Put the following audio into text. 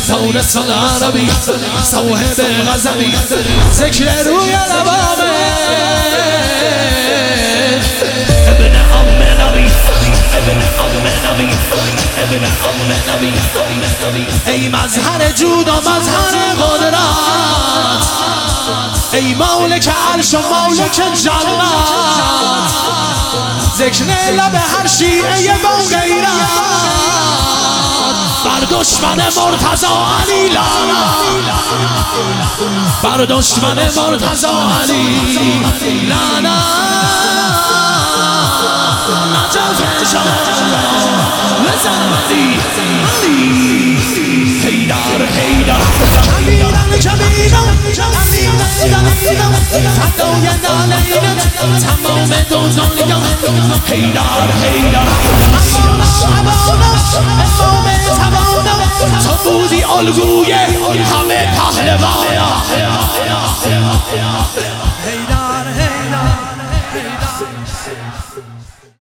تونس العربی صاحب غزبی ذکر روی لبامه ابن ام نبی ابن ام نبی ابن ام نبی ای مظهر جود و مظهر قدرت ای مالک عرش و مالک جنت ذکر لب هر شیعه با غیرت بر دشمن مرتضی علی لعنت بر دشمن مرتضی علی لعنت نجف شما بزن علی حیدر حیدر کبیرن کبیرن فدای نالینت تمام دنیا حیدر حیدر امام توانا تو بودی الگوی همه پهلوانا حیدر حیدر حیدر